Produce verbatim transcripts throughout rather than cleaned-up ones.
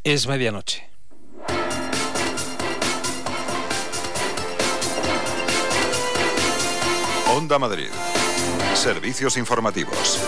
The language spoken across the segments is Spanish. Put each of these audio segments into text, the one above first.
Es medianoche. Onda Madrid. Servicios informativos.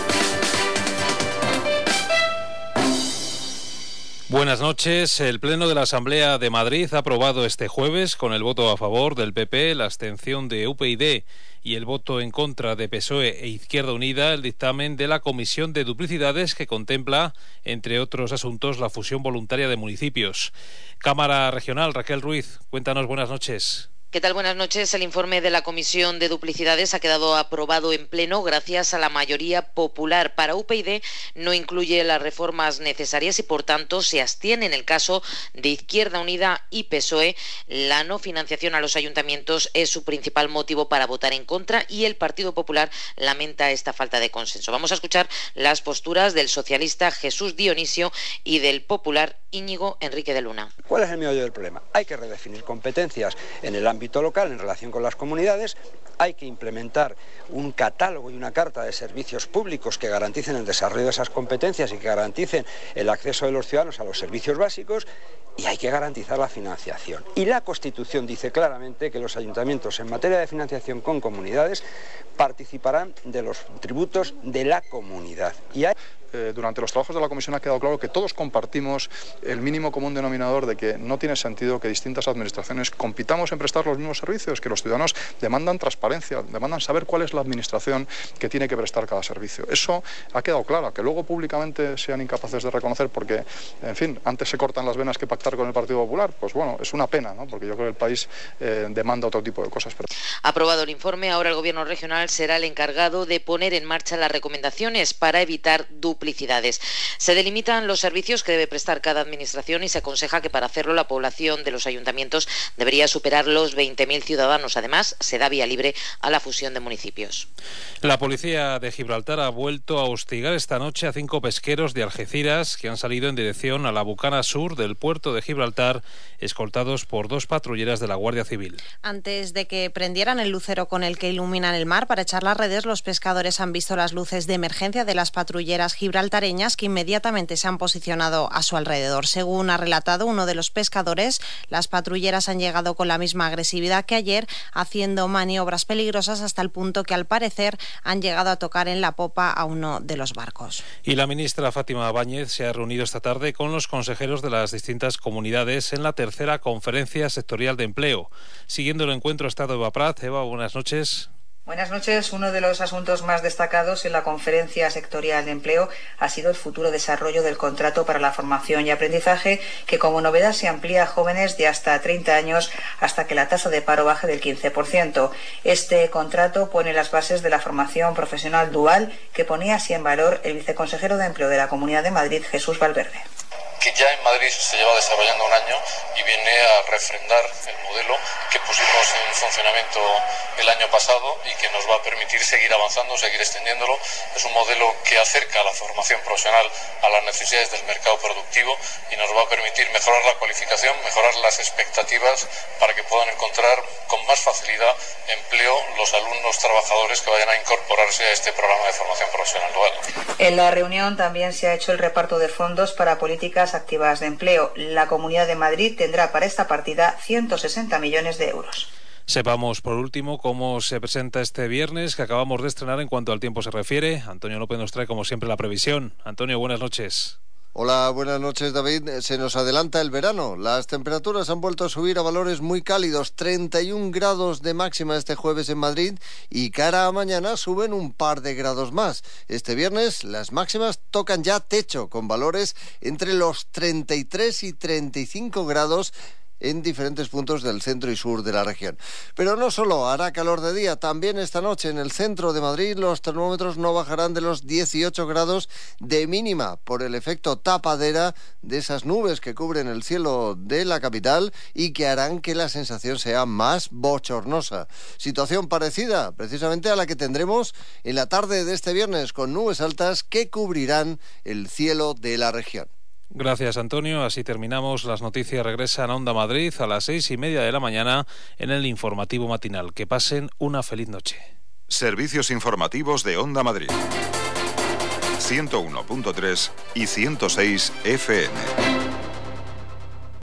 Buenas noches. El Pleno de la Asamblea de Madrid ha aprobado este jueves, con el voto a favor del P P, la abstención de U P YD y el voto en contra de P S O E e Izquierda Unida, el dictamen de la Comisión de Duplicidades, que contempla, entre otros asuntos, la fusión voluntaria de municipios. Cámara Regional, Raquel Ruiz, cuéntanos, buenas noches. ¿Qué tal? Buenas noches. El informe de la Comisión de Duplicidades ha quedado aprobado en pleno gracias a la mayoría popular. Para U P YD no incluye las reformas necesarias y, por tanto, se abstiene en el caso de Izquierda Unida y P S O E. La no financiación a los ayuntamientos es su principal motivo para votar en contra y el Partido Popular lamenta esta falta de consenso. Vamos a escuchar las posturas del socialista Jesús Dionisio y del popular Íñigo Enrique de Luna. ¿Cuál es el meollo del problema? Hay que redefinir competencias en el ámbito local en relación con las comunidades, hay que implementar un catálogo y una carta de servicios públicos que garanticen el desarrollo de esas competencias y que garanticen el acceso de los ciudadanos a los servicios básicos, y hay que garantizar la financiación. Y la Constitución dice claramente que los ayuntamientos en materia de financiación con comunidades participarán de los tributos de la comunidad. Y hay... Eh, durante los trabajos de la Comisión ha quedado claro que todos compartimos el mínimo común denominador de que no tiene sentido que distintas administraciones compitamos en prestar los mismos servicios, que los ciudadanos demandan transparencia, demandan saber cuál es la administración que tiene que prestar cada servicio. Eso ha quedado claro. Que luego públicamente sean incapaces de reconocer porque, en fin, antes se cortan las venas que pactar con el Partido Popular, pues bueno, es una pena, ¿no? Porque yo creo que el país eh, demanda otro tipo de cosas. Pero... Aprobado el informe, ahora el Gobierno regional será el encargado de poner en marcha las recomendaciones para evitar duplicidades. Duplicidades. Se delimitan los servicios que debe prestar cada administración y se aconseja que para hacerlo la población de los ayuntamientos debería superar los veinte mil ciudadanos. Además, se da vía libre a la fusión de municipios. La policía de Gibraltar ha vuelto a hostigar esta noche a cinco pesqueros de Algeciras que han salido en dirección a la Bucana Sur del puerto de Gibraltar, escoltados por dos patrulleras de la Guardia Civil. Antes de que prendieran el lucero con el que iluminan el mar para echar las redes, los pescadores han visto las luces de emergencia de las patrulleras gibraltareñas que inmediatamente se han posicionado a su alrededor. Según ha relatado uno de los pescadores, las patrulleras han llegado con la misma agresividad que ayer, haciendo maniobras peligrosas hasta el punto que al parecer han llegado a tocar en la popa a uno de los barcos. Y la ministra Fátima Báñez se ha reunido esta tarde con los consejeros de las distintas comunidades en la tercera conferencia sectorial de empleo. Siguiendo el encuentro ha estado Eva Prat. Eva, buenas noches. Buenas noches. Uno de los asuntos más destacados en la Conferencia Sectorial de Empleo ha sido el futuro desarrollo del contrato para la formación y aprendizaje, que como novedad se amplía a jóvenes de hasta treinta años hasta que la tasa de paro baje del quince por ciento. Este contrato pone las bases de la formación profesional dual, que ponía así en valor el viceconsejero de Empleo de la Comunidad de Madrid, Jesús Valverde. Que ya en Madrid se lleva desarrollando un año y viene a refrendar el modelo que pusimos en funcionamiento el año pasado y que nos va a permitir seguir avanzando, seguir extendiéndolo. Es un modelo que acerca la formación profesional a las necesidades del mercado productivo y nos va a permitir mejorar la cualificación, mejorar las expectativas para que puedan encontrar con más facilidad empleo los alumnos trabajadores que vayan a incorporarse a este programa de formación profesional dual. En la reunión también se ha hecho el reparto de fondos para políticas activas de empleo. La Comunidad de Madrid tendrá para esta partida ciento sesenta millones de euros. Sepamos, por último, cómo se presenta este viernes que acabamos de estrenar en cuanto al tiempo se refiere. Antonio López nos trae, como siempre, la previsión. Antonio, buenas noches. Hola, buenas noches, David. Se nos adelanta el verano. Las temperaturas han vuelto a subir a valores muy cálidos, treinta y un grados de máxima este jueves en Madrid y cara a mañana suben un par de grados más. Este viernes las máximas tocan ya techo con valores entre los treinta y tres y treinta y cinco grados en diferentes puntos del centro y sur de la región. Pero no solo hará calor de día, también esta noche en el centro de Madrid los termómetros no bajarán de los dieciocho grados de mínima por el efecto tapadera de esas nubes que cubren el cielo de la capital y que harán que la sensación sea más bochornosa. Situación parecida precisamente a la que tendremos en la tarde de este viernes, con nubes altas que cubrirán el cielo de la región. Gracias, Antonio. Así terminamos. Las noticias regresan a Onda Madrid a las seis y media de la mañana en el informativo matinal. Que pasen una feliz noche. Servicios informativos de Onda Madrid. ciento uno punto tres y ciento seis F M.